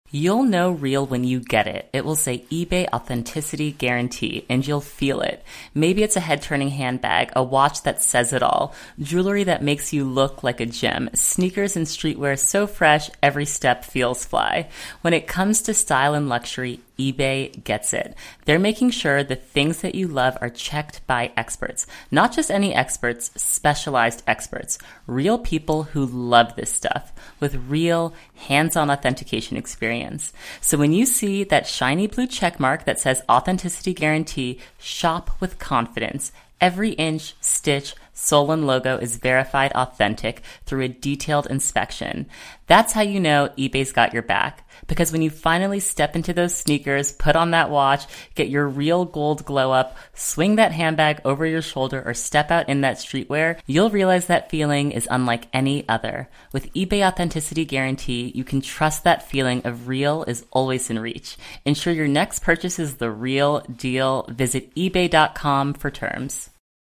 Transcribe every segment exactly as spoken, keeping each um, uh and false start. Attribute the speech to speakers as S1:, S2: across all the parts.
S1: You'll know real when you get it. It will say eBay Authenticity Guarantee, and you'll feel it. Maybe it's a head-turning handbag, a watch that says it all, jewelry that makes you look like a gem, sneakers and streetwear so fresh every step feels fly. When it comes to style and luxury, eBay gets it. They're making sure the things that you love are checked by experts. Not just any experts, specialized experts. Real people who love this stuff with real hands-on authentication experience. So when you see that shiny blue check mark that says Authenticity Guarantee, shop with confidence. Every inch, stitch, sole, and logo is verified authentic through a detailed inspection. That's how you know eBay's got your back. Because when you finally step into those sneakers, put on that watch, get your real gold glow up, swing that handbag over your shoulder, or step out in that streetwear, you'll realize that feeling is unlike any other. With eBay Authenticity Guarantee, you can trust that feeling of real is always in reach. Ensure your next purchase is the real deal. Visit ebay dot com for terms.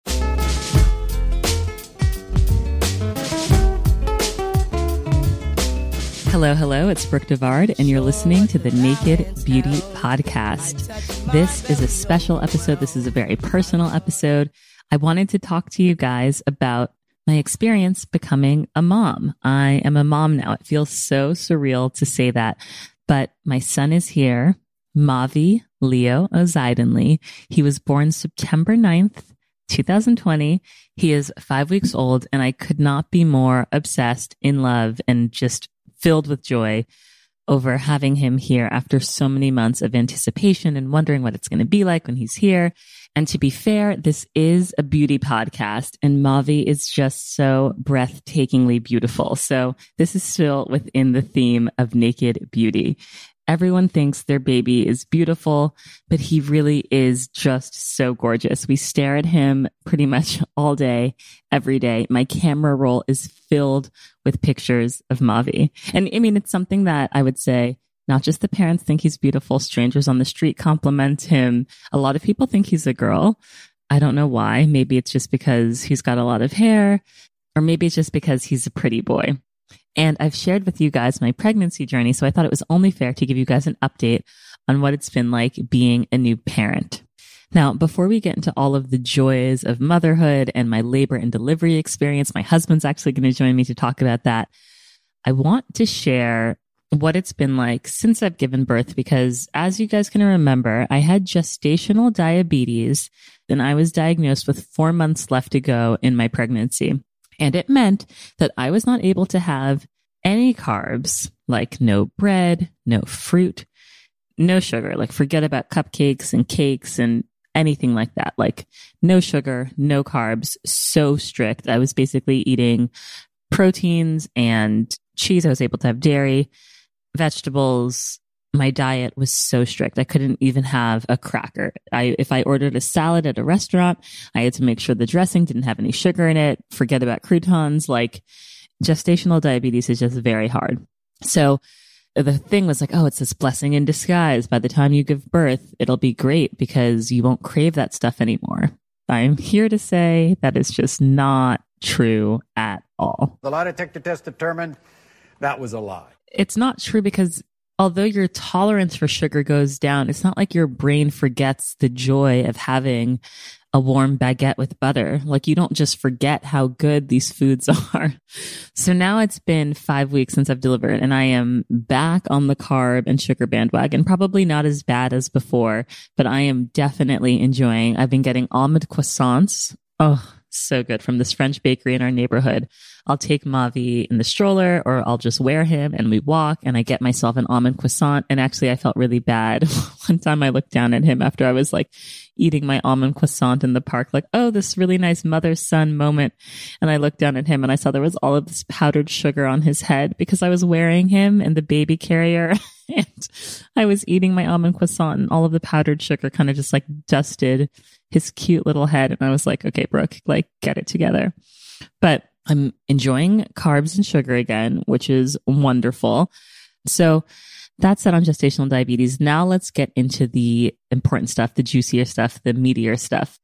S1: Hello, hello, it's Brooke Devard, and you're listening to the Naked Beauty Podcast. This is a special episode. This is a very personal episode. I wanted to talk to you guys about my experience becoming a mom. I am a mom now. It feels so surreal to say that, but my son is here, Mavi Leo Ozaidenly. He was born September ninth, twenty twenty. He is five weeks old, and I could not be more obsessed, in love, and just filled with joy over having him here after so many months of anticipation and wondering what it's going to be like when he's here. And to be fair, this is a beauty podcast, and Mavi is just so breathtakingly beautiful. So this is still within the theme of naked beauty. Everyone thinks their baby is beautiful, but he really is just so gorgeous. We stare at him pretty much all day, every day. My camera roll is filled with pictures of Mavi. And I mean, it's something that I would say not just the parents think he's beautiful. Strangers on the street compliment him. A lot of people think he's a girl. I don't know why. Maybe it's just because he's got a lot of hair, or maybe it's just because he's a pretty boy. And I've shared with you guys my pregnancy journey, so I thought it was only fair to give you guys an update on what it's been like being a new parent. Now, before we get into all of the joys of motherhood and my labor and delivery experience, my husband's actually going to join me to talk about that. I want to share what it's been like since I've given birth, because as you guys can remember, I had gestational diabetes, and I was diagnosed with four months left to go in my pregnancy. And it meant that I was not able to have any carbs, like no bread, no fruit, no sugar, like forget about cupcakes and cakes and anything like that. Like no sugar, no carbs, so strict. I was basically eating proteins and cheese. I was able to have dairy, vegetables. My diet was so strict. I couldn't even have a cracker. I, if I ordered a salad at a restaurant, I had to make sure the dressing didn't have any sugar in it. Forget about croutons. Like gestational diabetes is just very hard. So the thing was like, oh, it's this blessing in disguise. By the time you give birth, it'll be great because you won't crave that stuff anymore. I'm here to say that is just not true at all.
S2: The lie detector test determined that was a lie.
S1: It's not true because although your tolerance for sugar goes down, it's not like your brain forgets the joy of having a warm baguette with butter. Like you don't just forget how good these foods are. So now it's been five weeks since I've delivered, and I am back on the carb and sugar bandwagon. Probably not as bad as before, but I am definitely enjoying. I've been getting almond croissants. Oh, so good, from this French bakery in our neighborhood. I'll take Mavi in the stroller, or I'll just wear him and we walk, and I get myself an almond croissant. And actually I felt really bad. One time I looked down at him after I was like eating my almond croissant in the park, like, oh, this really nice mother-son moment. And I looked down at him and I saw there was all of this powdered sugar on his head because I was wearing him in the baby carrier. And I was eating my almond croissant, and all of the powdered sugar kind of just like dusted his cute little head. And I was like, okay, Brooke, like get it together. But I'm enjoying carbs and sugar again, which is wonderful. So that's it on gestational diabetes. Now let's get into the important stuff, the juicier stuff, the meatier stuff.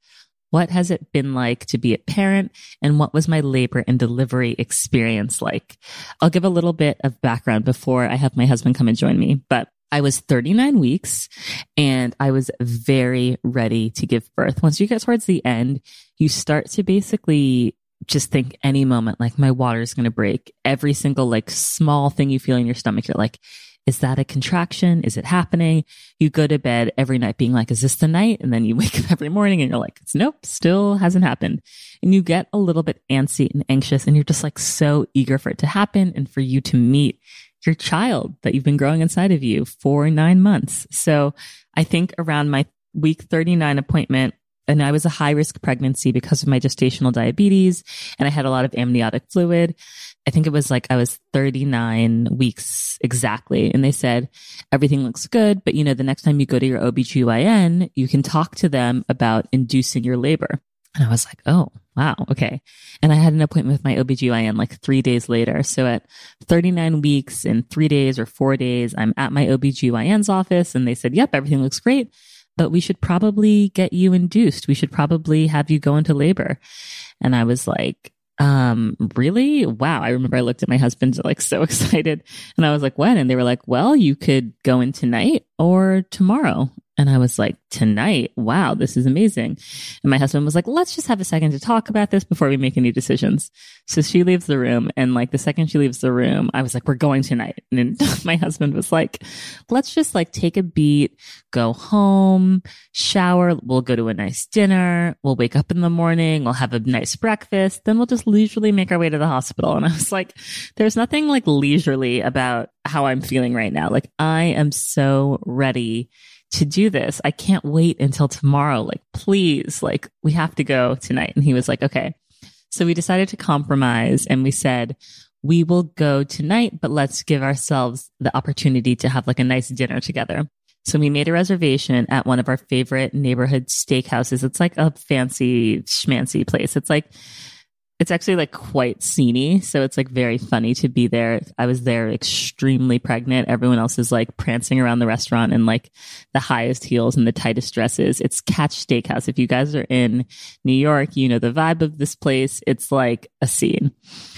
S1: What has it been like to be a parent? And what was my labor and delivery experience like? I'll give a little bit of background before I have my husband come and join me. But I was thirty-nine weeks and I was very ready to give birth. Once you get towards the end, you start to basically just think any moment, like my water is going to break. Every single like small thing you feel in your stomach, you're like, is that a contraction? Is it happening? You go to bed every night being like, is this the night? And then you wake up every morning and you're like, nope, still hasn't happened. And you get a little bit antsy and anxious and you're just like so eager for it to happen and for you to meet your child that you've been growing inside of you for nine months. So I think around my week thirty-nine appointment, and I was a high risk pregnancy because of my gestational diabetes and I had a lot of amniotic fluid. I think it was like I was thirty-nine weeks exactly. And they said, everything looks good, but you know, the next time you go to your O B G Y N, you can talk to them about inducing your labor. And I was like, oh, wow. Okay. And I had an appointment with my O B G Y N like three days later. So at thirty-nine weeks and three days or four days, I'm at my O B G Y N's office and they said, yep, everything looks great, but we should probably get you induced. We should probably have you go into labor. And I was like, um, really? Wow. I remember I looked at my husband like so excited and I was like, when? And they were like, well, you could go in tonight or tomorrow. And I was like, tonight? Wow, this is amazing. And my husband was like, let's just have a second to talk about this before we make any decisions. So she leaves the room. And like the second she leaves the room, I was like, we're going tonight. And then my husband was like, let's just like take a beat, go home, shower. We'll go to a nice dinner. We'll wake up in the morning. We'll have a nice breakfast. Then we'll just leisurely make our way to the hospital. And I was like, there's nothing like leisurely about how I'm feeling right now. Like I am so ready to do this. I can't wait until tomorrow. Like, please, like we have to go tonight. And he was like, okay. So we decided to compromise and we said, we will go tonight, but let's give ourselves the opportunity to have like a nice dinner together. So we made a reservation at one of our favorite neighborhood steakhouses. It's like a fancy schmancy place. It's like, it's actually like quite sceney. So it's like very funny to be there. I was there extremely pregnant. Everyone else is like prancing around the restaurant in like the highest heels and the tightest dresses. It's Catch Steakhouse. If you guys are in New York, you know the vibe of this place. It's like a scene.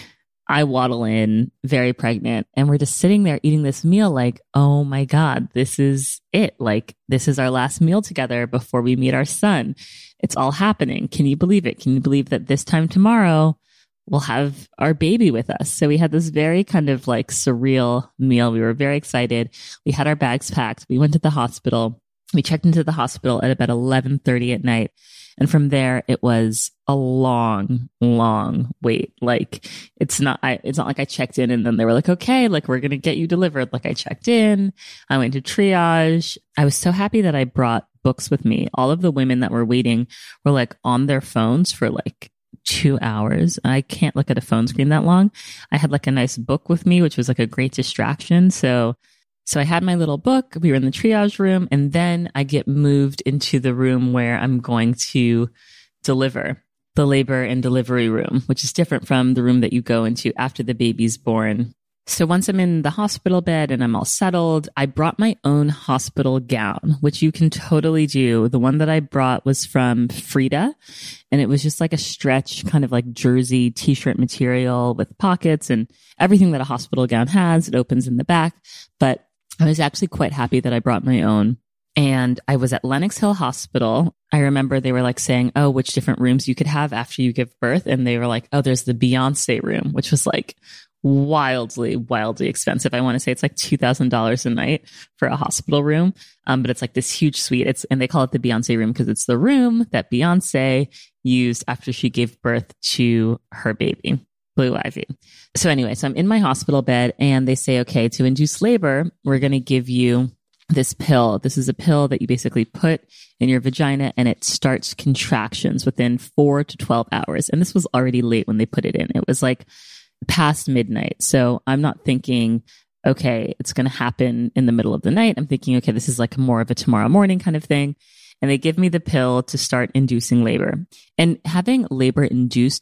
S1: I waddle in very pregnant and we're just sitting there eating this meal like, oh my God, this is it. Like, this is our last meal together before we meet our son. It's all happening. Can you believe it? Can you believe that this time tomorrow we'll have our baby with us? So we had this very kind of like surreal meal. We were very excited. We had our bags packed. We went to the hospital. We checked into the hospital at about eleven thirty at night. And from there, it was a long, long wait. Like it's not, I, it's not like I checked in and then they were like, okay, like we're going to get you delivered. Like I checked in, I went to triage. I was so happy that I brought books with me. All of the women that were waiting were like on their phones for like two hours. I can't look at a phone screen that long. I had like a nice book with me, which was like a great distraction. So So I had my little book, we were in the triage room, and then I get moved into the room where I'm going to deliver, the labor and delivery room, which is different from the room that you go into after the baby's born. So once I'm in the hospital bed and I'm all settled, I brought my own hospital gown, which you can totally do. The one that I brought was from Frida, and it was just like a stretch, kind of like jersey t-shirt material with pockets and everything that a hospital gown has. It opens in the back, but I was actually quite happy that I brought my own. And I was at Lenox Hill Hospital. I remember they were like saying, oh, which different rooms you could have after you give birth. And they were like, oh, there's the Beyonce room, which was like wildly, wildly expensive. I want to say it's like two thousand dollars a night for a hospital room. Um, but it's like this huge suite. It's, and they call it the Beyonce room because it's the room that Beyonce used after she gave birth to her baby, Blue Ivy. So anyway, so I'm in my hospital bed and they say, okay, to induce labor, we're going to give you this pill. This is a pill that you basically put in your vagina and it starts contractions within four to twelve hours. And this was already late when they put it in. It was like past midnight. So I'm not thinking, okay, it's going to happen in the middle of the night. I'm thinking, okay, this is like more of a tomorrow morning kind of thing. And they give me the pill to start inducing labor. And having labor induced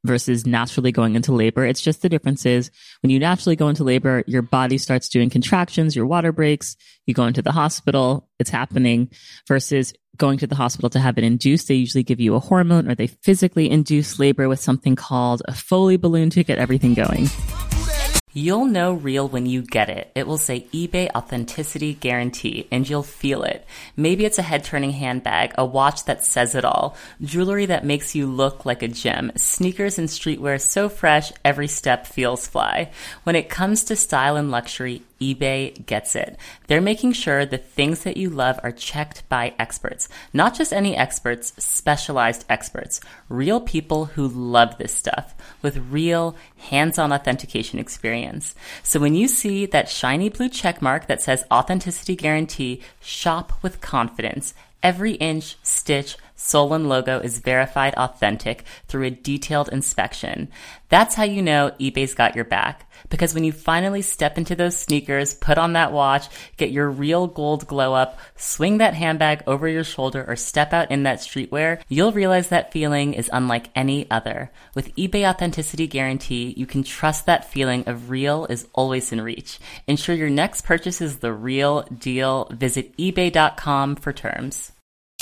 S1: versus naturally going into labor. It's just the difference is when you naturally go into labor, your body starts doing contractions, your water breaks, you go into the hospital, it's happening, versus going to the hospital to have it induced. They usually give you a hormone or they physically induce labor with something called a Foley balloon to get everything going. You'll know real when you get it. It will say eBay Authenticity Guarantee, and you'll feel it. Maybe it's a head-turning handbag, a watch that says it all, jewelry that makes you look like a gem, sneakers and streetwear so fresh, every step feels fly. When it comes to style and luxury, eBay gets it. They're making sure the things that you love are checked by experts. Not just any experts, specialized experts. Real people who love this stuff with real hands-on authentication experience. So when you see that shiny blue check mark that says Authenticity Guarantee, shop with confidence. Every inch, stitch, sole, and logo is verified authentic through a detailed inspection. That's how you know eBay's got your back. Because when you finally step into those sneakers, put on that watch, get your real gold glow up, swing that handbag over your shoulder, or step out in that streetwear, you'll realize that feeling is unlike any other. With eBay Authenticity Guarantee, you can trust that feeling of real is always in reach. Ensure your next purchase is the real deal. Visit ebay dot com for terms.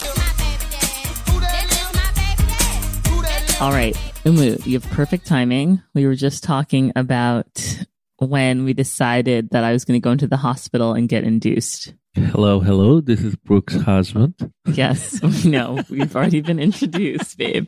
S1: All right, Umu, you have perfect timing. We were just talking about when we decided that I was going to go into the hospital and get induced.
S3: Hello, hello. This is Brooke's husband.
S1: Yes, we know. We've already been introduced, babe.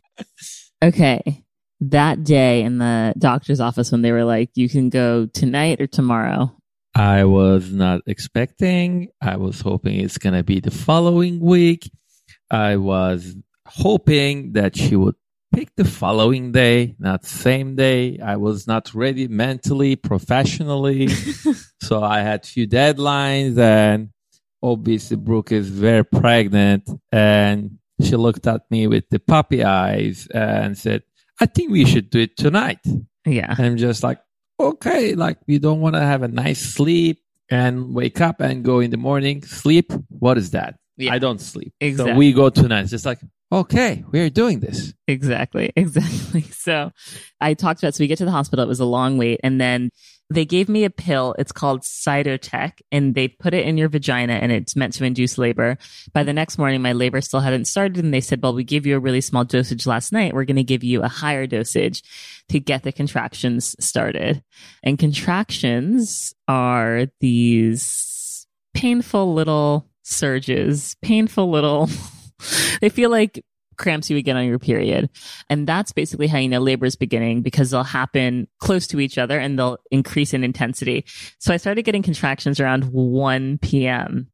S1: Okay. That day in the doctor's office when they were like, you can go tonight or tomorrow.
S3: I was not expecting. I was hoping it's going to be the following week. I was hoping that she would pick the following day, not same day. I was not ready mentally, professionally. So I had few deadlines, and obviously Brooke is very pregnant, and she looked at me with the puppy eyes and said, I think we should do it tonight.
S1: Yeah.
S3: And I'm just like, okay, like you don't want to have a nice sleep and wake up and go in the morning, sleep. What is that?
S1: Yeah.
S3: I don't sleep.
S1: Exactly.
S3: So we go tonight. It's just like, okay, we're doing this.
S1: Exactly. Exactly. So I talked about, so we get to the hospital. It was a long wait. And then they gave me a pill. It's called Cytotec, and they put it in your vagina, and it's meant to induce labor. By the next morning, my labor still hadn't started. And they said, well, we gave you a really small dosage last night. We're going to give you a higher dosage to get the contractions started. And contractions are these painful little surges, painful little... They feel like cramps you would get on your period. And that's basically how you know labor is beginning, because they'll happen close to each other and they'll increase in intensity. So I started getting contractions around one p.m.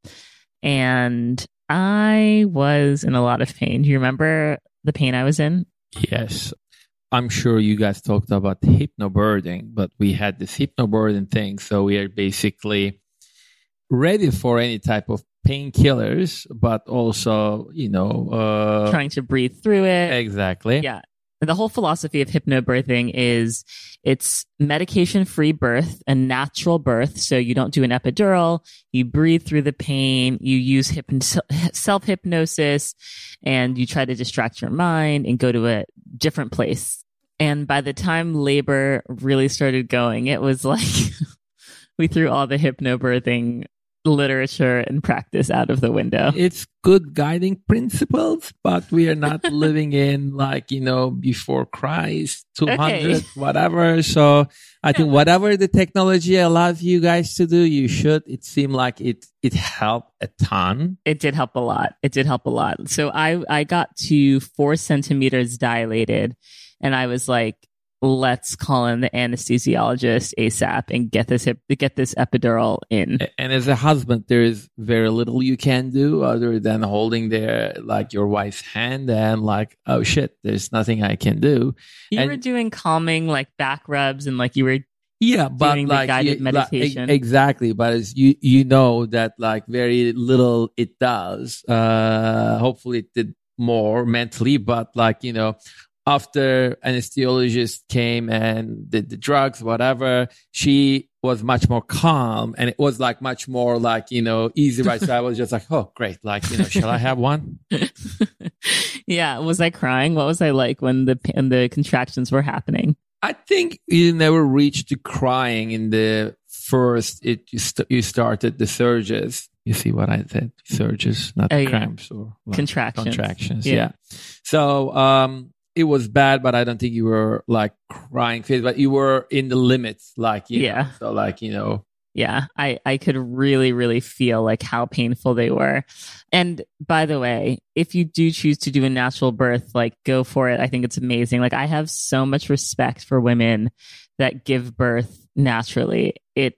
S1: and I was in a lot of pain. Do you remember the pain I was in?
S3: Yes. I'm sure you guys talked about hypnobirthing, but we had this hypnobirthing thing. So we are basically ready for any type of painkillers, but also, you know, uh,
S1: trying to breathe through it.
S3: Exactly.
S1: Yeah. The whole philosophy of hypnobirthing is it's medication-free birth, a natural birth. So you don't do an epidural, you breathe through the pain, you use hip- self-hypnosis, and you try to distract your mind and go to a different place. And by the time labor really started going, it was like we threw all the hypnobirthing literature and practice out of the window.
S3: It's good guiding principles, but we are not living in like, you know, before Christ, two hundred, okay. Whatever. So I think whatever the technology allows you guys to do, you should. It seemed like it, it helped a ton.
S1: It did help a lot. It did help a lot. So I, I got to four centimeters dilated, and I was like, let's call in the anesthesiologist ASAP and get this hip, get this epidural in.
S3: And as a husband, there is very little you can do other than holding their, like your wife's hand and like, oh shit, there's nothing I can do.
S1: You
S3: and,
S1: were doing calming, like back rubs, and like you were
S3: yeah, but
S1: doing
S3: like
S1: the guided
S3: you,
S1: meditation.
S3: Like, exactly. But as you, you know that like very little it does. Uh, hopefully it did more mentally, but like, you know, after anesthesiologist came and did the drugs, whatever, she was much more calm, and it was like much more like, you know, easy, right? So I was just like, oh, great. Like, you know, shall I have one?
S1: Yeah. Was I crying? What was I like when the, when the contractions were happening?
S3: I think you never reached to crying in the first, it you, st- you started the surges. You see what I said? Surges, not
S1: Oh, yeah.
S3: cramps or like
S1: Contractions.
S3: Contractions,
S1: Yeah.
S3: yeah. So, um, it was bad, but I don't think you were like crying phase, but you were in the limits, like, you
S1: Yeah.
S3: know, so like, you know.
S1: Yeah, I, I could really, really feel like how painful they were. And by the way, if you do choose to do a natural birth, like go for it. I think it's amazing. Like I have so much respect for women that give birth naturally. It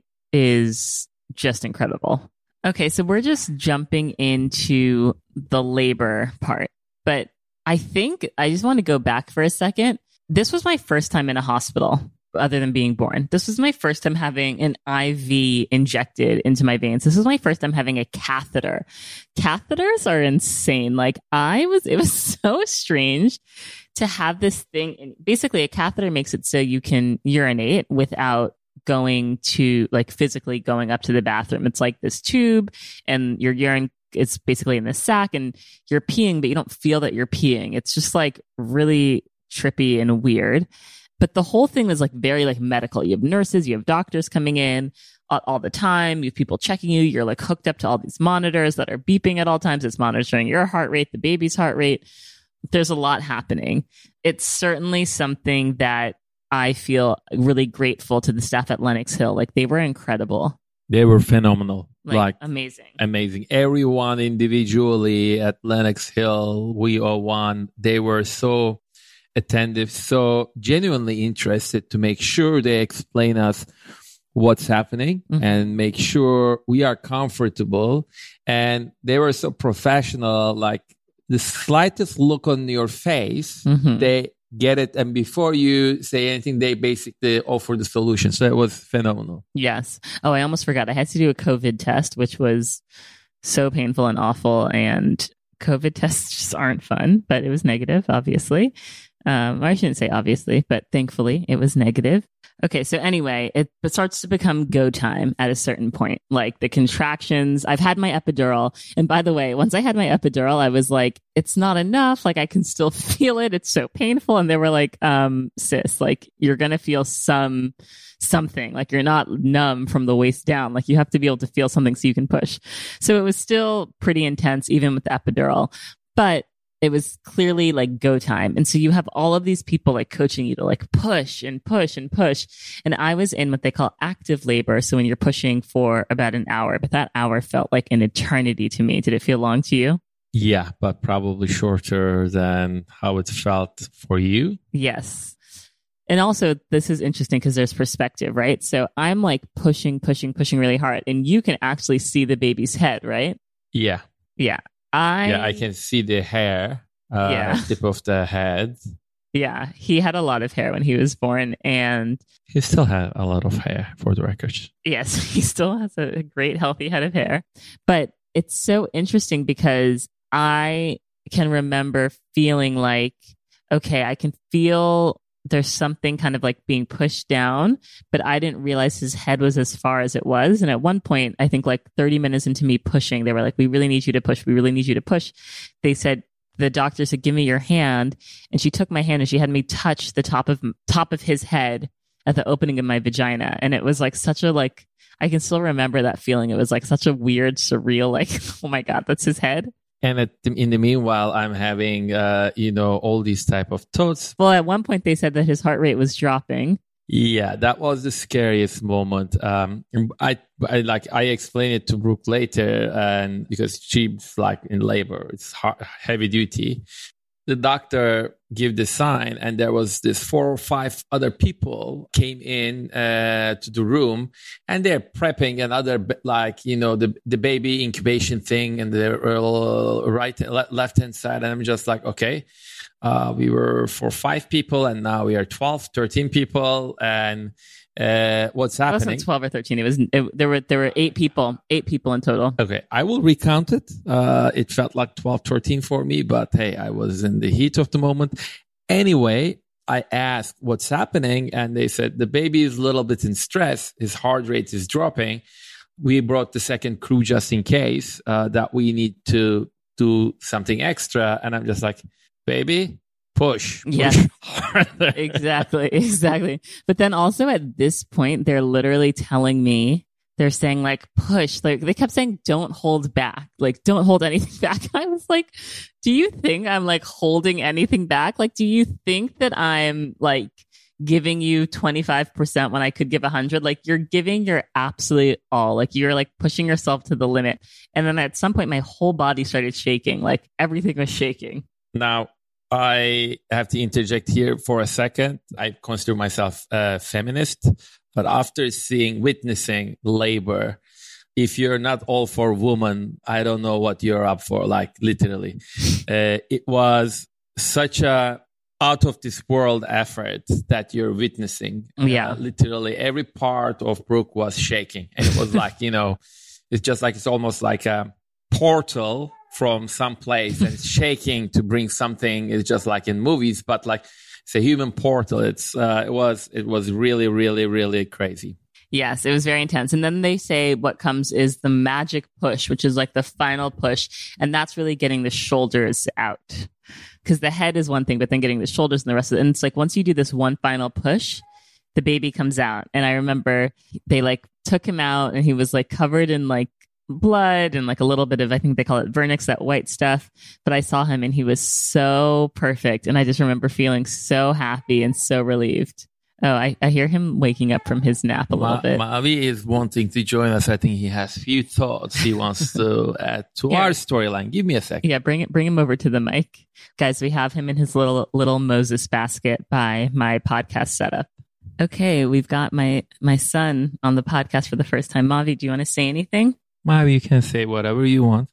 S1: is just incredible. Okay, so we're just jumping into the labor part, but I think I just want to go back for a second. This was my first time in a hospital other than being born. This was my first time having an I V injected into my veins. This was my first time having a catheter. Catheters are insane. Like I was, it was so strange to have this thing. And basically a catheter makes it so you can urinate without going to like physically going up to the bathroom. It's like this tube and your urine it's basically in this sack and you're peeing, but you don't feel that you're peeing. It's just like really trippy and weird. But the whole thing was like very like medical. You have nurses, you have doctors coming in all, all the time. You have people checking you. You're like hooked up to all these monitors that are beeping at all times. It's monitoring your heart rate, the baby's heart rate. There's a lot happening. It's certainly something that I feel really grateful to the staff at Lenox Hill. Like they were incredible.
S3: They were phenomenal.
S1: Like,
S3: like
S1: amazing.
S3: Amazing. Everyone individually at Lenox Hill, we all one, they were so attentive, so genuinely interested to make sure they explain us what's happening mm-hmm. and make sure we are comfortable. And they were so professional, like the slightest look on your face, mm-hmm. they get it. And before you say anything, they basically offer the solution. So it was phenomenal.
S1: Yes. Oh, I almost forgot. I had to do a COVID test, which was so painful and awful. And COVID tests just aren't fun, but it was negative, obviously. Um, I shouldn't say obviously, but thankfully it was negative. Okay, so anyway, it, it starts to become go time at a certain point. Like the contractions, I've had my epidural. And by the way, once I had my epidural, I was like, it's not enough. Like I can still feel it. It's so painful. And they were like, um, sis, like you're going to feel some, something. Like you're not numb from the waist down. Like you have to be able to feel something so you can push. So it was still pretty intense, even with the epidural. But it was clearly like go time. And so you have all of these people like coaching you to like push and push and push. And I was in what they call active labor. So when you're pushing for about an hour, but that hour felt like an eternity to me. Did it feel long to you?
S3: Yeah, but probably shorter than how it felt for you.
S1: Yes. And also this is interesting because there's perspective, right? So I'm like pushing, pushing, pushing really hard and you can actually see the baby's head, right?
S3: Yeah.
S1: Yeah. I,
S3: yeah, I can see the hair, uh,
S1: yeah.
S3: tip of the head.
S1: Yeah, he had a lot of hair when he was born, and
S3: he still had a lot of hair, for the record.
S1: Yes, he still has a great, healthy head of hair. But it's so interesting because I can remember feeling like, okay, I can feel there's something kind of like being pushed down, but I didn't realize his head was as far as it was. And at one point, I think like thirty minutes into me pushing, they were like, we really need you to push. We really need you to push. They said, the doctor said, give me your hand. And she took my hand and she had me touch the top of top of his head at the opening of my vagina. And it was like such a like, I can still remember that feeling. It was like such a weird, surreal, like, oh my God, that's his head.
S3: And at the, in the meanwhile, I'm having, uh, you know, all these type of thoughts.
S1: Well, at one point they said that his heart rate was dropping.
S3: Yeah, that was the scariest moment. Um, I, I like I explained it to Brooke later, and because she's like in labor, it's hard, heavy duty. The doctor gave the sign, and there was this four or five other people came in uh, to the room, and they're prepping another like you know the the baby incubation thing, and they're right left hand side, and I'm just like okay. Uh, we were for five people and now we are twelve, thirteen people. And uh, what's happening?
S1: It wasn't twelve or thirteen. It was, it, there were, there were eight people, eight people in total.
S3: Okay. I will recount it. Uh, it felt like twelve, thirteen for me, but hey, I was in the heat of the moment. Anyway, I asked what's happening, and they said the baby is a little bit in stress. His heart rate is dropping. We brought the second crew just in case uh, that we need to do something extra. And I'm just like, baby, push. push
S1: yeah, exactly, exactly. But then also at this point, they're literally telling me, they're saying like, push. Like they kept saying, don't hold back. Like, don't hold anything back. I was like, do you think I'm like holding anything back? Like, do you think that I'm like giving you twenty-five percent when I could give one hundred? Like, you're giving your absolute all. Like, you're like pushing yourself to the limit. And then at some point, my whole body started shaking. Like, everything was shaking.
S3: Now, I have to interject here for a second. I consider myself a feminist, but after seeing, witnessing labor, if you're not all for woman, I don't know what you're up for, like literally. Uh, it was such a out of this world effort that you're witnessing.
S1: Yeah.
S3: Uh, literally every part of Brooke was shaking. And it was like, you know, it's just like, it's almost like a portal from some place and it's shaking to bring something. It's just like in movies, but like it's a human portal. It's, uh, it was, it was really, really, really crazy.
S1: Yes, it was very intense. And then they say what comes is the magic push, which is like the final push. And that's really getting the shoulders out. Because the head is one thing, but then getting the shoulders and the rest of it. And it's like once you do this one final push, the baby comes out. And I remember they like took him out and he was like covered in like blood and like a little bit of, I think they call it vernix, that white stuff. But I saw him and he was so perfect. And I just remember feeling so happy and so relieved. Oh, I, I hear him waking up from his nap a little
S3: Ma-
S1: bit.
S3: Mavi is wanting to join us. I think he has few thoughts he wants to add to
S1: Yeah.
S3: our storyline. Give me a second.
S1: Yeah, bring it, bring him over to the mic. Guys, we have him in his little little Moses basket by my podcast setup. Okay, we've got my my son on the podcast for the first time. Mavi, do you want to say anything?
S3: Mavi, you can say whatever you want.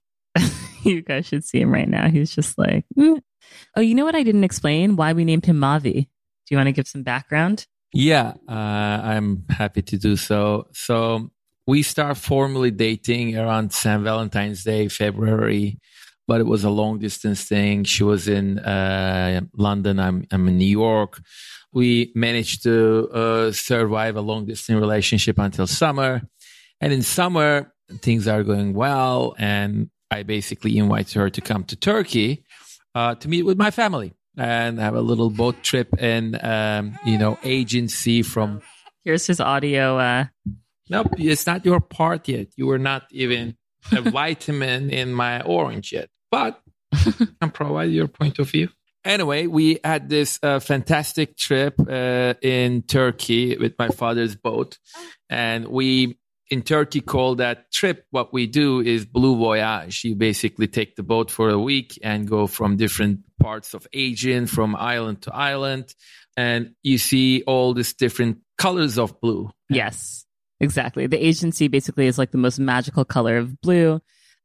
S1: You guys should see him right now. He's just like, mm. Oh, you know what I didn't explain? Why we named him Mavi. Do you want to give some background?
S3: Yeah, uh, I'm happy to do so. So we start formally dating around Saint Valentine's Day, February, but it was a long distance thing. She was in uh, London. I'm, I'm in New York. We managed to uh, survive a long distance relationship until summer. And in summer, things are going well. And I basically invited her to come to Turkey uh, to meet with my family and have a little boat trip and, um, you know, agency from...
S1: Here's his audio. Uh...
S3: Nope, it's not your part yet. You were not even a vitamin in my orange yet. But I can provide your point of view. Anyway, we had this uh, fantastic trip uh, in Turkey with my father's boat. And we, in Turkey, call that trip, what we do is Blue Voyage. You basically take the boat for a week and go from different parts of Aegean, from island to island. And you see all these different colors of blue.
S1: Yes, exactly. The agency basically is like the most magical color of blue.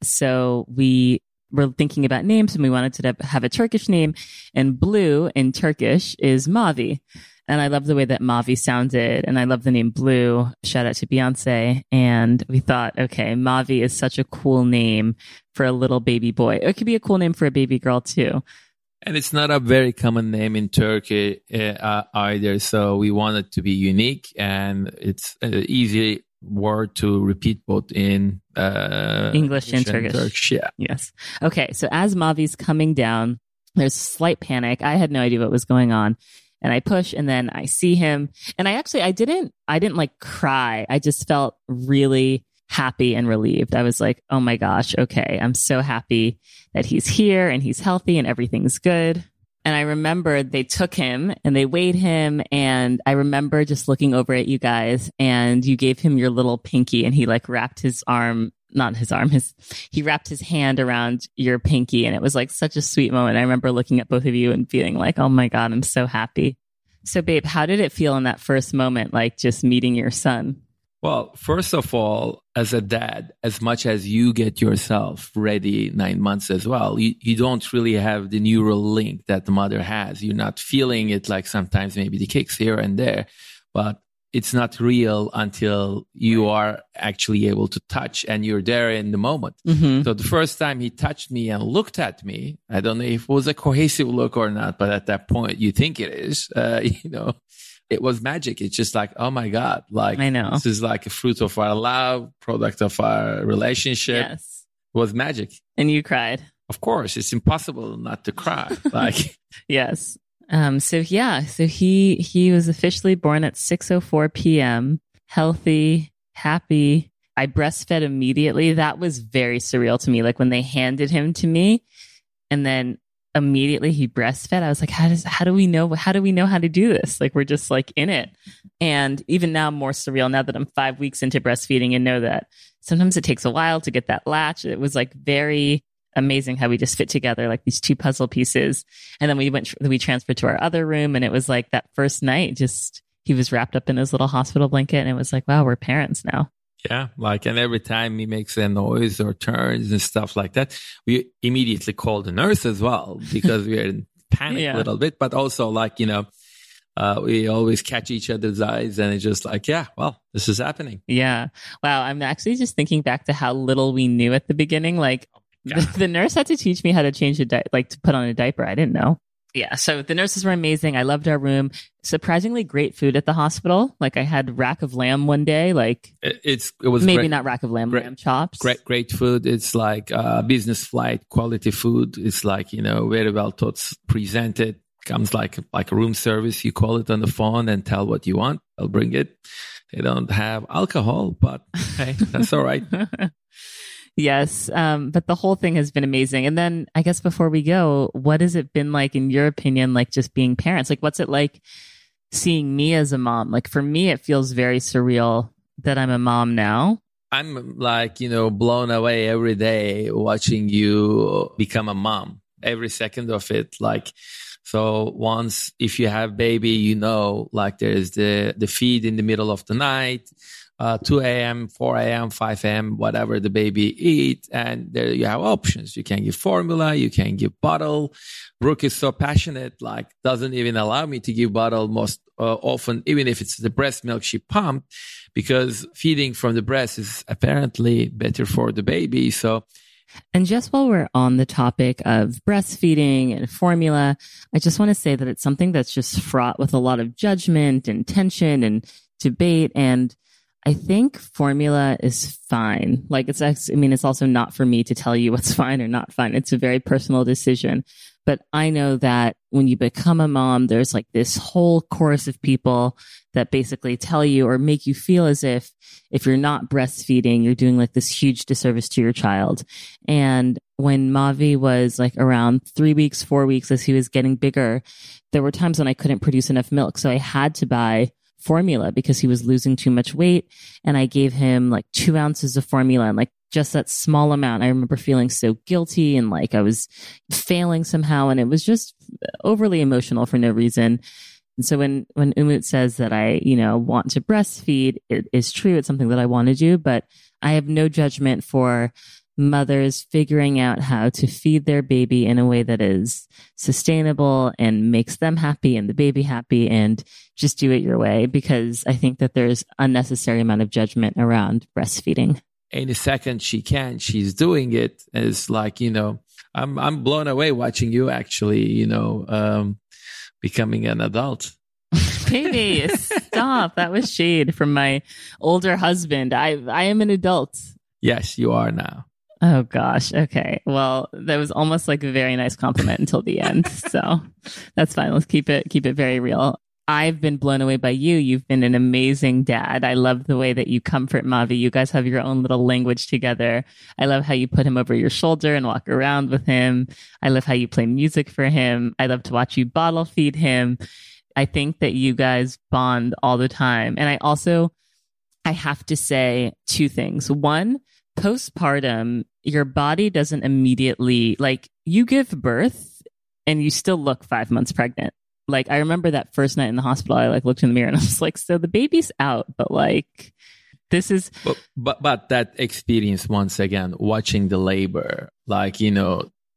S1: So we were thinking about names and we wanted to have a Turkish name. And blue in Turkish is Mavi. And I love the way that Mavi sounded. And I love the name Blue. Shout out to Beyonce. And we thought, okay, Mavi is such a cool name for a little baby boy. It could be a cool name for a baby girl too.
S3: And it's not a very common name in Turkey uh, either. So we want it to be unique. And it's an easy word to repeat both in uh,
S1: English and Turkish.
S3: Turkish. Yeah.
S1: Yes. Okay. So as Mavi's coming down, there's slight panic. I had no idea what was going on. And I push and then I see him. And I actually, I didn't, I didn't like cry. I just felt really happy and relieved. I was like, oh my gosh, okay, I'm so happy that he's here and he's healthy and everything's good. And I remember they took him and they weighed him. And I remember just looking over at you guys and you gave him your little pinky and he like wrapped his arm, not his arm, his, he wrapped his hand around your pinky. And it was like such a sweet moment. I remember looking at both of you and feeling like, oh my God, I'm so happy. So babe, how did it feel in that first moment? Like just meeting your son?
S3: Well, first of all, as a dad, as much as you get yourself ready nine months as well, you, you don't really have the neural link that the mother has. You're not feeling it like sometimes maybe the kicks here and there. But it's not real until you are actually able to touch and you're there in the moment.
S1: Mm-hmm.
S3: So the first time he touched me and looked at me, I don't know if it was a cohesive look or not, but at that point you think it is, uh, you know, it was magic. It's just like, oh my God, like
S1: I know.
S3: This is like a fruit of our love, product of our relationship.
S1: Yes.
S3: It was magic.
S1: And you cried.
S3: Of course, it's impossible not to cry. Like,
S1: yes. Um, so yeah, so he, he was officially born at six oh four p.m., healthy, happy. I breastfed immediately. That was very surreal to me. Like when they handed him to me and then immediately he breastfed, I was like, how does, how do we know, how do we know how to do this? Like, we're just like in it. And even now more surreal now that I'm five weeks into breastfeeding and know that sometimes it takes a while to get that latch. It was like very amazing how we just fit together like these two puzzle pieces. And then we went, we transferred to our other room and it was like that first night, just, he was wrapped up in his little hospital blanket and it was like, wow, we're parents now.
S3: Yeah. Like, and every time he makes a noise or turns and stuff like that, we immediately call the nurse as well because we're in panic
S1: Yeah.
S3: a little bit, but also like, you know, uh, we always catch each other's eyes and it's just like, yeah, well, this is happening.
S1: Yeah. Wow. I'm actually just thinking back to how little we knew at the beginning. Like, The, the nurse had to teach me how to change a di- like to put on a diaper. I didn't know. Yeah. So the nurses were amazing. I loved our room. Surprisingly great food at the hospital. Like I had rack of lamb one day. Like
S3: It, it's, it was
S1: maybe
S3: great,
S1: not rack of lamb,
S3: great,
S1: lamb chops.
S3: great, great food. It's like uh business flight quality food. It's like, you know, very well thought, presented, comes like, like a room service. You call it on the phone and tell what you want. I'll bring it. They don't have alcohol, but hey, that's all right.
S1: Yes. Um, but the whole thing has been amazing. And then I guess before we go, what has it been like in your opinion, like just being parents? Like what's it like seeing me as a mom? Like for me, it feels very surreal that I'm a mom now.
S3: I'm like, you know, blown away every day watching you become a mom, every second of it. Like, so once, if you have baby, you know, like there's the, the feed in the middle of the night, uh, two a.m., four a.m., five a.m., whatever the baby eat. And there you have options. You can give formula. You can give bottle. Brooke is so passionate, like doesn't even allow me to give bottle most uh, often, even if it's the breast milk she pumped, because feeding from the breast is apparently better for the baby. So,
S1: and just while we're on the topic of breastfeeding and formula, I just want to say that it's something that's just fraught with a lot of judgment and tension and debate. And I think formula is fine. Like it's, I mean, it's also not for me to tell you what's fine or not fine. It's a very personal decision. But I know that when you become a mom, there's like this whole chorus of people that basically tell you or make you feel as if if you're not breastfeeding, you're doing like this huge disservice to your child. And when Mavi was like around three weeks, four weeks, as he was getting bigger, there were times when I couldn't produce enough milk. So I had to buy formula because he was losing too much weight. And I gave him like two ounces of formula and like just that small amount. I remember feeling so guilty and like I was failing somehow. And it was just overly emotional for no reason. And so when, when Umut says that I, you know, want to breastfeed, it is true. It's something that I want to do, but I have no judgment for mothers figuring out how to feed their baby in a way that is sustainable and makes them happy and the baby happy, and just do it your way, because I think that there's unnecessary amount of judgment around breastfeeding.
S3: Any second she can, she's doing it. It's like, you know, I'm I'm blown away watching you actually, you know, um, becoming an adult.
S1: Baby, stop. That was shade from my older husband. I I am an adult.
S3: Yes, you are now.
S1: Oh gosh. Okay. Well, that was almost like a very nice compliment until the end. So that's fine. Let's keep it keep it very real. I've been blown away by you. You've been an amazing dad. I love the way that you comfort Mavi. You guys have your own little language together. I love how you put him over your shoulder and walk around with him. I love how you play music for him. I love to watch you bottle feed him. I think that you guys bond all the time. And I also, I have to say two things. One, postpartum, your body doesn't immediately, like, you give birth and you still look five months pregnant. Like, I remember that first night in the hospital, I like looked in the mirror and I was like, so the baby's out, but like, this is.
S3: But, but, but that experience, once again, watching the labor, like, you know,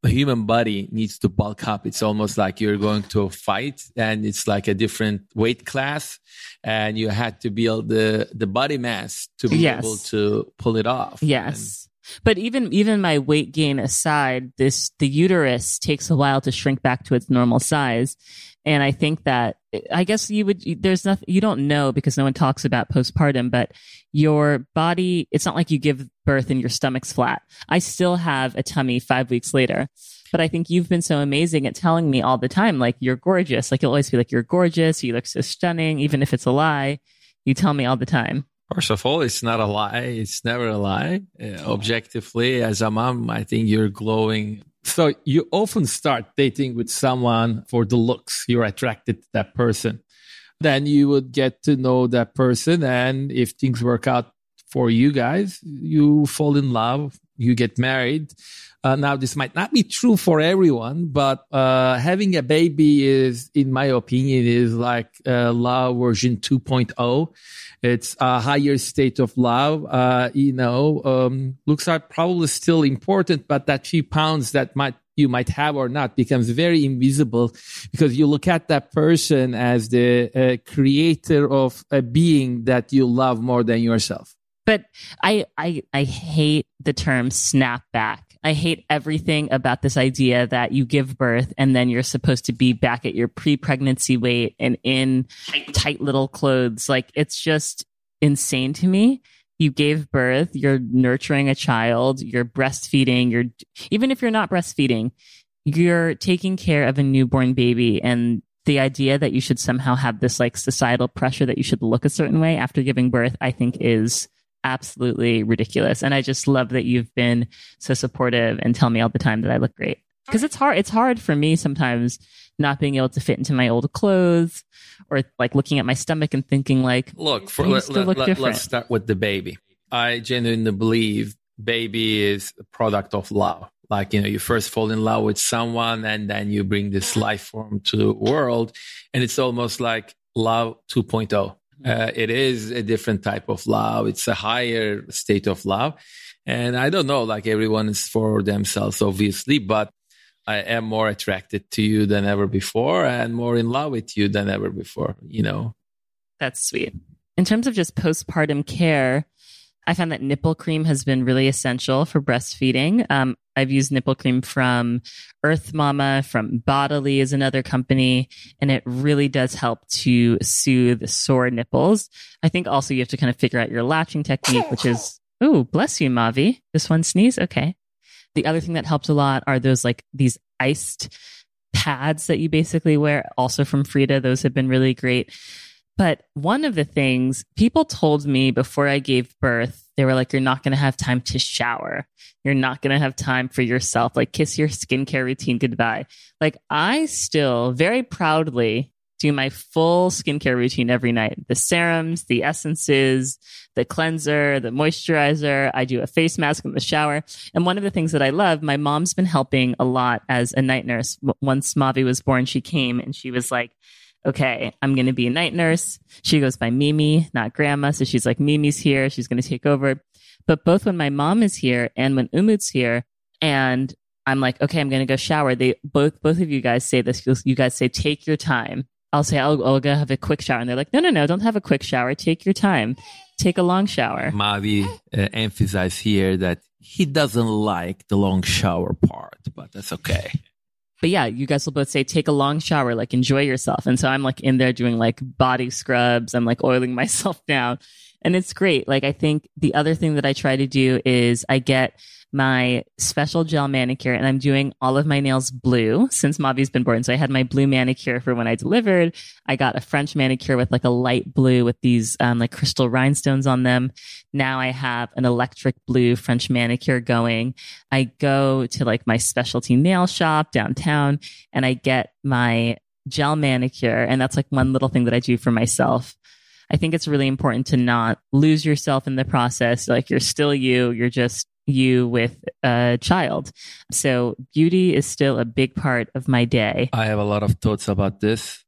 S3: a human body needs to bulk up. It's almost like you're going to a fight and it's like a different weight class and you had to build the, the body mass to be
S1: yes.
S3: able to pull it off.
S1: Yes. And, but even, even my weight gain aside, this, the uterus takes a while to shrink back to its normal size. And I think that, I guess you would, there's nothing, you don't know because no one talks about postpartum, but your body, it's not like you give birth and your stomach's flat. I still have a tummy five weeks later, but I think you've been so amazing at telling me all the time, like, you're gorgeous. Like, you'll always be like, you're gorgeous. You look so stunning. Even if it's a lie, you tell me all the time.
S3: First of all, it's not a lie. It's never a lie. Uh, objectively, as a mom, I think you're glowing. So you often start dating with someone for the looks. You're attracted to that person. Then you would get to know that person. And if things work out for you guys, you fall in love, you get married. Uh, now, this might not be true for everyone, but uh, having a baby is, in my opinion, is like uh, love version two point oh. It's a higher state of love. Uh, you know, um, looks are probably still important, but that few pounds that might you might have or not becomes very invisible because you look at that person as the uh, creator of a being that you love more than yourself.
S1: But I, I, I hate the term snapback. I hate everything about this idea that you give birth and then you're supposed to be back at your pre-pregnancy weight and in tight little clothes. Like, it's just insane to me. You gave birth, you're nurturing a child, you're breastfeeding, you're, even if you're not breastfeeding, you're taking care of a newborn baby. And the idea that you should somehow have this like societal pressure that you should look a certain way after giving birth, I think is absolutely ridiculous. And I just love that you've been so supportive and tell me all the time that I look great. Because it's hard. It's hard for me sometimes not being able to fit into my old clothes or like looking at my stomach and thinking like,
S3: look, for, let, let,
S1: look
S3: let, let's start with the baby. I genuinely believe baby is a product of love. Like, you know, you first fall in love with someone and then you bring this life form to the world. And it's almost like love two point oh. Uh, it is a different type of love. It's a higher state of love. And I don't know, like everyone is for themselves, obviously, but I am more attracted to you than ever before and more in love with you than ever before, you know.
S1: That's sweet. In terms of just postpartum care, I found that nipple cream has been really essential for breastfeeding. Um, I've used nipple cream from Earth Mama, from Bodily is another company, and it really does help to soothe sore nipples. I think also you have to kind of figure out your latching technique, which is, ooh, bless you, Mavi. This one sneeze? Okay. The other thing that helps a lot are those like these iced pads that you basically wear, also from Frida. Those have been really great. But one of the things people told me before I gave birth, they were like, you're not going to have time to shower. You're not going to have time for yourself. Like, kiss your skincare routine goodbye. Like, I still very proudly do my full skincare routine every night. The serums, the essences, the cleanser, the moisturizer. I do a face mask in the shower. And one of the things that I love, my mom's been helping a lot as a night nurse. Once Mavi was born, she came and she was like, okay, I'm going to be a night nurse. She goes by Mimi, not grandma. So she's like, Mimi's here. She's going to take over. But both when my mom is here and when Umut's here, and I'm like, okay, I'm going to go shower. They both, both of you guys say this. You guys say, take your time. I'll say, I'll, I'll go have a quick shower. And they're like, no, no, no, don't have a quick shower. Take your time. Take a long shower.
S3: Mavi uh, emphasized here that he doesn't like the long shower part, but that's okay.
S1: But yeah, you guys will both say, take a long shower, like enjoy yourself. And so I'm like in there doing like body scrubs. I'm like oiling myself down and it's great. Like, I think the other thing that I try to do is I get my special gel manicure and I'm doing all of my nails blue since Mavi's been born. So I had my blue manicure for when I delivered. I got a French manicure with like a light blue with these um, like crystal rhinestones on them. Now I have an electric blue French manicure going. I go to like my specialty nail shop downtown and I get my gel manicure. And that's like one little thing that I do for myself. I think it's really important to not lose yourself in the process. Like, you're still you, you're just you with a child. So beauty is still a big part of my day.
S3: I have a lot of thoughts about this.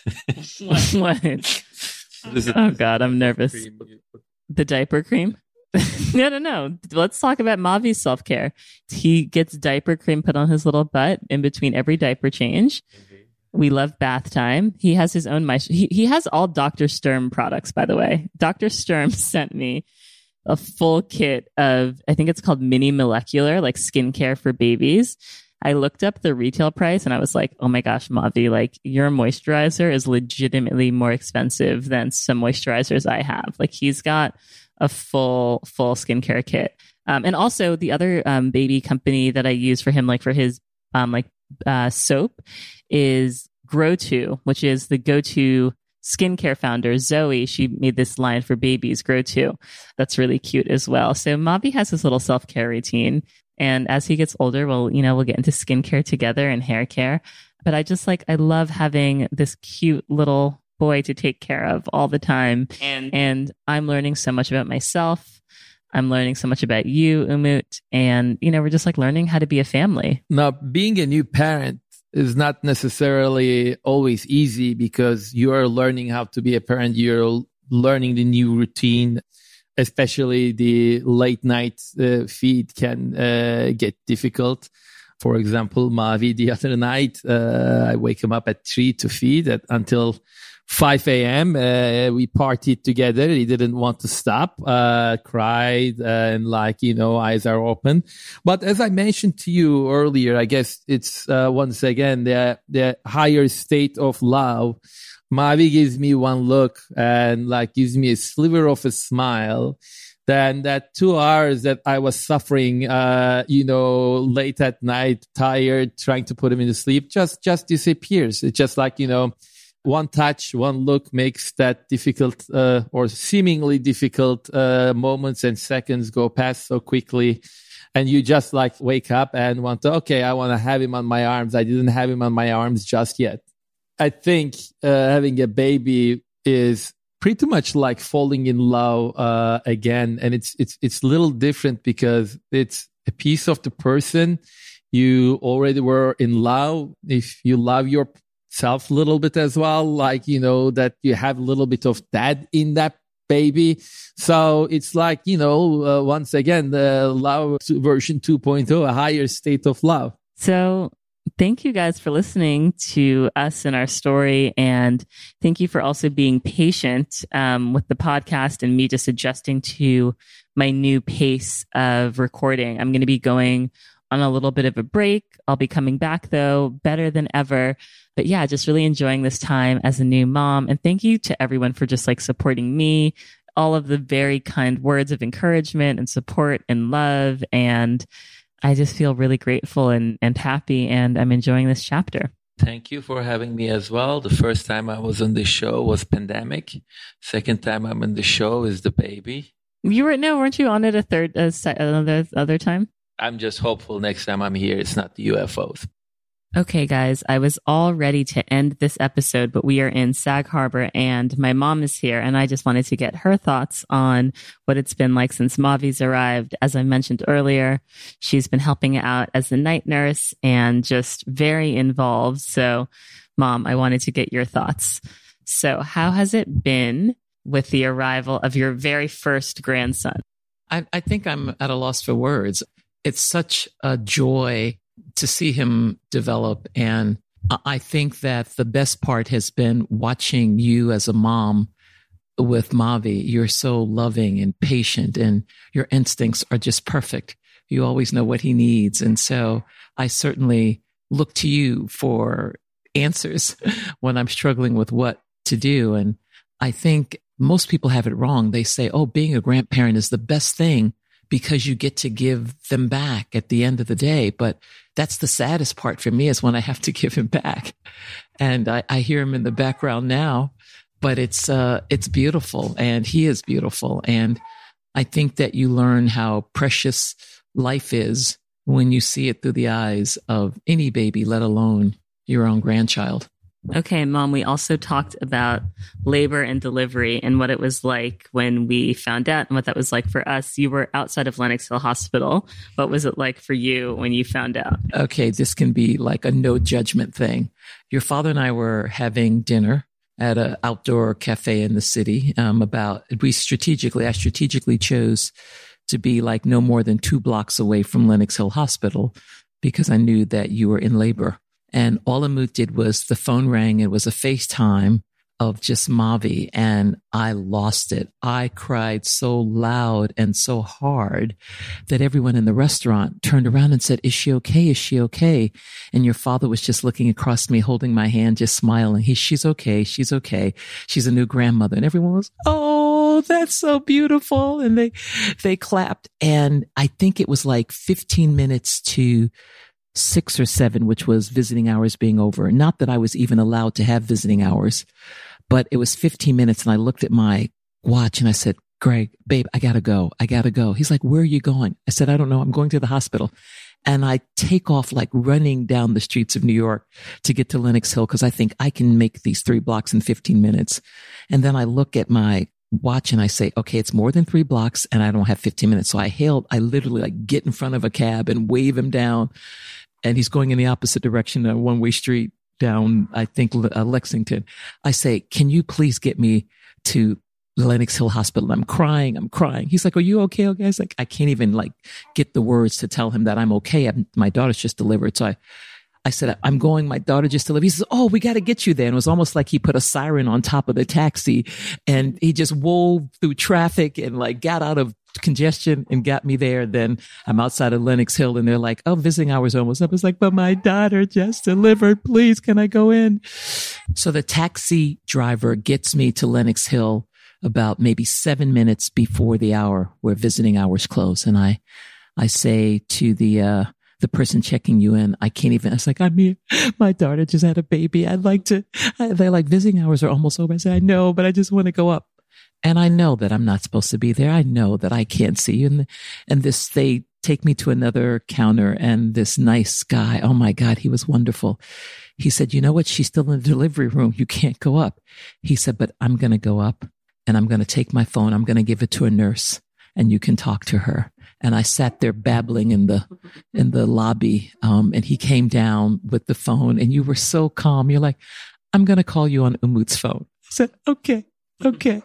S1: What? Oh God, I'm nervous. The diaper cream? no, no, no. Let's talk about Mavi's self-care. He gets diaper cream put on his little butt in between every diaper change. We love bath time. He has his own mice. He, he has all Doctor Sturm products, by the way. Doctor Sturm sent me a full kit of, I think it's called Mini Molecular, like skincare for babies. I looked up the retail price and I was like, oh my gosh, Mavi, like your moisturizer is legitimately more expensive than some moisturizers I have. Like he's got a full, full skincare kit. Um, and also the other um, baby company that I use for him, like for his um, like uh, soap is Grow2, which is the go-to skincare founder, Zoe. She made this line for babies, Grow2. That's really cute as well. So Mavi has this little self-care routine. And as he gets older, we'll, you know, we'll get into skincare together and hair care. But I just like, I love having this cute little boy to take care of all the time. And, and I'm learning so much about myself. I'm learning so much about you, Umut. And, you know, we're just like learning how to be a family.
S3: Now, being a new parent is not necessarily always easy because you are learning how to be a parent. You're learning the new routine. Especially the late night uh, feed can uh, get difficult. For example, Mavi, the other night, uh, I wake him up at three to feed at, until five a.m. Uh, we partied together. He didn't want to stop, uh, cried, uh, and like, you know, eyes are open. But as I mentioned to you earlier, I guess it's uh, once again the, the higher state of love. Mavi gives me one look and like gives me a sliver of a smile. Then that two hours that I was suffering, uh, you know, late at night, tired, trying to put him into sleep, just, just disappears. It's just like, you know, one touch, one look makes that difficult, uh, or seemingly difficult, uh, moments and seconds go past so quickly. And you just like wake up and want to, okay, I want to have him on my arms. I didn't have him on my arms just yet. I think uh, having a baby is pretty much like falling in love uh, again, and it's it's it's a little different because it's a piece of the person you already were in love. If you love yourself a little bit as well, like you know that you have a little bit of dad in that baby, so it's like you know uh, once again the love version two point oh, a higher state of love.
S1: So. Thank you guys for listening to us and our story. And thank you for also being patient um, with the podcast and me just adjusting to my new pace of recording. I'm going to be going on a little bit of a break. I'll be coming back though, better than ever. But yeah, just really enjoying this time as a new mom. And thank you to everyone for just like supporting me, all of the very kind words of encouragement and support and love. And I just feel really grateful and, and happy, and I'm enjoying this chapter.
S3: Thank you for having me as well. The first time I was on the show was pandemic. Second time I'm on the show is the baby.
S1: You were no, weren't you on it a third, uh, another other time?
S3: I'm just hopeful next time I'm here, it's not the U F Os.
S1: Okay, guys, I was all ready to end this episode, but we are in Sag Harbor and my mom is here and I just wanted to get her thoughts on what it's been like since Mavi's arrived. As I mentioned earlier, she's been helping out as the night nurse and just very involved. So, Mom, I wanted to get your thoughts. So how has it been with the arrival of your very first grandson?
S4: I, I think I'm at a loss for words. It's such a joy to see him develop. And I think that the best part has been watching you as a mom with Mavi. You're so loving and patient and your instincts are just perfect. You always know what he needs. And so I certainly look to you for answers when I'm struggling with what to do. And I think most people have it wrong. They say, oh, being a grandparent is the best thing because you get to give them back at the end of the day. But that's the saddest part for me is when I have to give him back. And I, I hear him in the background now, but it's, uh, it's beautiful and he is beautiful. And I think that you learn how precious life is when you see it through the eyes of any baby, let alone your own grandchild.
S1: Okay, Mom, we also talked about labor and delivery and what it was like when we found out and what that was like for us. You were outside of Lenox Hill Hospital. What was it like for you when you found out?
S4: Okay, this can be like a no judgment thing. Your father and I were having dinner at an outdoor cafe in the city. Um, about we strategically, I strategically chose to be like no more than two blocks away from Lenox Hill Hospital because I knew that you were in labor. And all Umut did was the phone rang. It was a FaceTime of just Mavi, and I lost it. I cried so loud and so hard that everyone in the restaurant turned around and said, is she okay? Is she okay? And your father was just looking across me, holding my hand, just smiling. He, she's okay. She's okay. She's a new grandmother. And everyone was, oh, that's so beautiful. And they, they clapped. And I think it was like fifteen minutes to six or seven, which was visiting hours being over. Not that I was even allowed to have visiting hours, but it was fifteen minutes. And I looked at my watch and I said, Greg, babe, I gotta go. I gotta go. He's like, where are you going? I said, I don't know. I'm going to the hospital. And I take off like running down the streets of New York to get to Lenox Hill because I think I can make these three blocks in fifteen minutes. And then I look at my watch and I say, okay, it's more than three blocks and I don't have fifteen minutes. So I hailed, I literally like get in front of a cab and wave him down. And he's going in the opposite direction, a one-way street down, I think, uh, Lexington. I say, can you please get me to Lenox Hill Hospital? I'm crying. I'm crying. He's like, are you okay? Okay. I was like, I can't even like get the words to tell him that I'm okay. I'm, my daughter's just delivered. So I, I said, I'm going, my daughter just delivered. He says, oh, we got to get you there. And it was almost like he put a siren on top of the taxi and he just wove through traffic and like got out of congestion and got me there. Then I'm outside of Lenox Hill and they're like, oh, visiting hours almost up. It's like, but my daughter just delivered. Please, can I go in? So the taxi driver gets me to Lenox Hill about maybe seven minutes before the hour where visiting hours close. And I, I say to the, uh, the person checking you in, I can't even, I was like, I'm here. My daughter just had a baby. I'd like to, I, they're like, visiting hours are almost over. I said, I know, but I just want to go up. And I know that I'm not supposed to be there. I know that I can't see you. And, and this, they take me to another counter and this nice guy, oh my God, he was wonderful. He said, you know what? She's still in the delivery room. You can't go up. He said, but I'm going to go up and I'm going to take my phone. I'm going to give it to a nurse and you can talk to her. And I sat there babbling in the, in the lobby. Um, and he came down with the phone and you were so calm. You're like, I'm going to call you on Umut's phone. I said, okay, okay.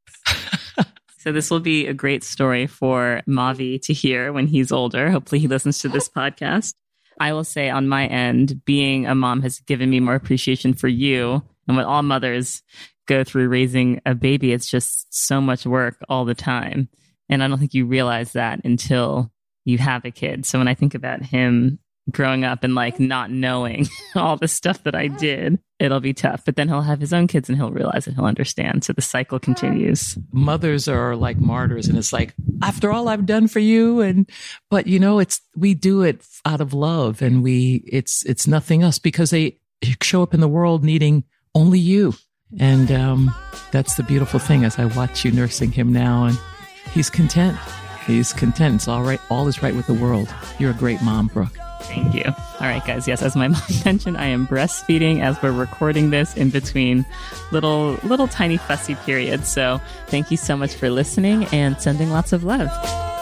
S1: So this will be a great story for Mavi to hear when he's older. Hopefully he listens to this podcast. I will say on my end, being a mom has given me more appreciation for you and what all mothers go through raising a baby. It's just so much work all the time. And I don't think you realize that until you have a kid. So when I think about him growing up and like not knowing all the stuff that I did, it'll be tough. But then he'll have his own kids and he'll realize it. He'll understand. So the cycle continues.
S4: Mothers are like martyrs. And it's like, after all I've done for you. And, but you know, it's, we do it out of love and we, it's, it's nothing else because they show up in the world needing only you. And, um, that's the beautiful thing as I watch you nursing him now and he's content. He's content. It's all right. All is right with the world. You're a great mom, Brooke.
S1: Thank you. All right, guys. Yes, as my mom mentioned, I am breastfeeding as we're recording this in between little, little tiny fussy periods. So thank you so much for listening and sending lots of love.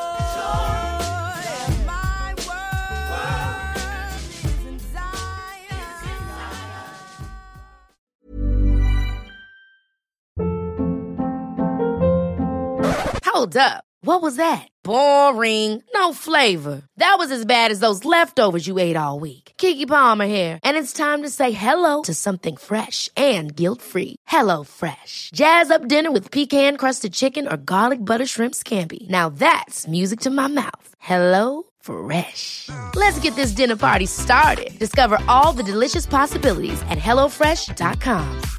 S5: Hold up. What was that? Boring. No flavor. That was as bad as those leftovers you ate all week. Keke Palmer here. And it's time to say hello to something fresh and guilt-free. Hello Fresh. Jazz up dinner with pecan-crusted chicken or garlic butter shrimp scampi. Now that's music to my mouth. Hello Fresh. Let's get this dinner party started. Discover all the delicious possibilities at hello fresh dot com.